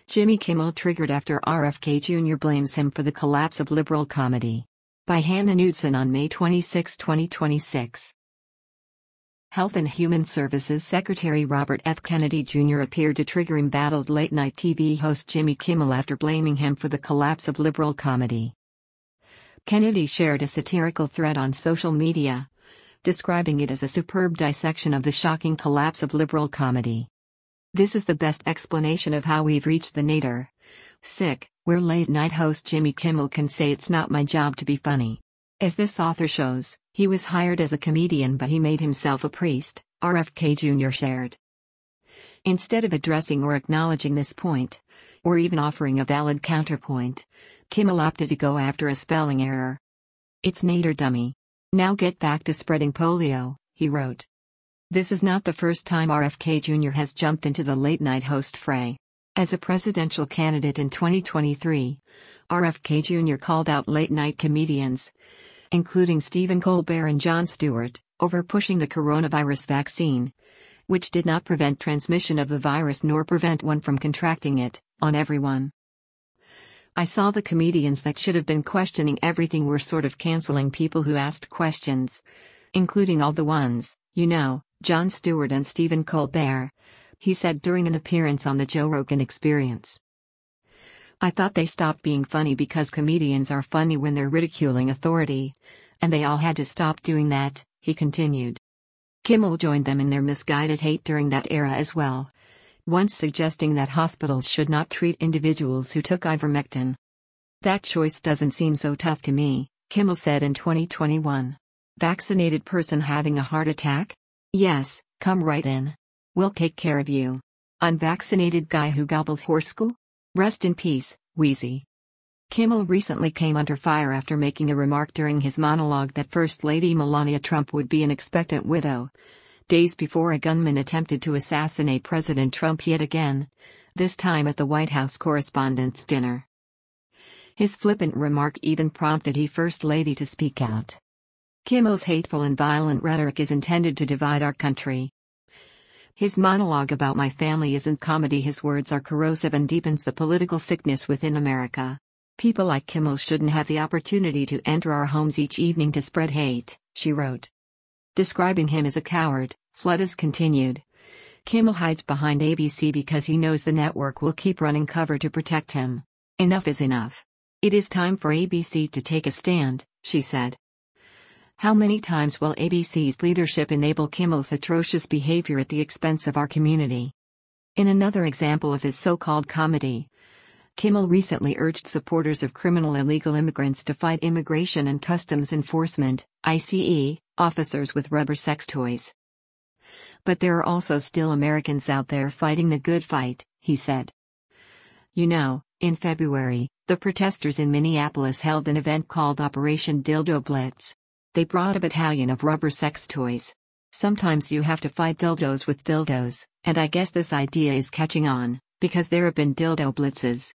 Jimmy Kimmel triggered after RFK Jr. blames him for the collapse of liberal comedy. By Hannah Knudsen on May 26, 2026. Health and Human Services Secretary Robert F. Kennedy Jr. appeared to trigger embattled late-night TV host Jimmy Kimmel after blaming him for the collapse of liberal comedy. Kennedy shared a satirical thread on social media, describing it as a superb dissection of the shocking collapse of liberal comedy. This is the best explanation of how we've reached the nadir. Sick, where late-night host Jimmy Kimmel can say it's not my job to be funny. As this author shows, he was hired as a comedian but he made himself a priest, RFK Jr. shared. Instead of addressing or acknowledging this point, or even offering a valid counterpoint, Kimmel opted to go after a spelling error. "It's nadir, dummy. Now get back to spreading polio," he wrote. This is not the first time RFK Jr. has jumped into the late-night host fray. As a presidential candidate in 2023, RFK Jr. called out late-night comedians, including Stephen Colbert and Jon Stewart, over pushing the coronavirus vaccine, which did not prevent transmission of the virus nor prevent one from contracting it, on everyone. "I saw the comedians that should have been questioning everything were sort of canceling people who asked questions, including all the ones, Jon Stewart and Stephen Colbert," he said during an appearance on the Joe Rogan Experience. "I thought they stopped being funny because comedians are funny when they're ridiculing authority, and they all had to stop doing that," he continued. Kimmel joined them in their misguided hate during that era as well, once suggesting that hospitals should not treat individuals who took ivermectin. "That choice doesn't seem so tough to me," Kimmel said in 2021. "Vaccinated person having a heart attack? Yes, come right in. We'll take care of you. Unvaccinated guy who gobbled horse-goo? Rest in peace, Wheezy." Kimmel recently came under fire after making a remark during his monologue that First Lady Melania Trump would be an expectant widow, days before a gunman attempted to assassinate President Trump yet again, this time at the White House Correspondents' Dinner. His flippant remark even prompted the First Lady to speak out. Kimmel's hateful and violent rhetoric is intended to divide our country. His monologue about my family isn't comedy. His words are corrosive and deepens the political sickness within America. People like Kimmel shouldn't have the opportunity to enter our homes each evening to spread hate, she wrote. Describing him as a coward, Flores continued. Kimmel hides behind ABC because he knows the network will keep running cover to protect him. Enough is enough. It is time for ABC to take a stand, she said. How many times will ABC's leadership enable Kimmel's atrocious behavior at the expense of our community? In another example of his so-called comedy, Kimmel recently urged supporters of criminal illegal immigrants to fight Immigration and Customs Enforcement, ICE, officers with rubber sex toys. But there are also still Americans out there fighting the good fight, he said. In February, the protesters in Minneapolis held an event called Operation Dildo Blitz. They brought a battalion of rubber sex toys. Sometimes you have to fight dildos with dildos, and I guess this idea is catching on, because there have been dildo blitzes.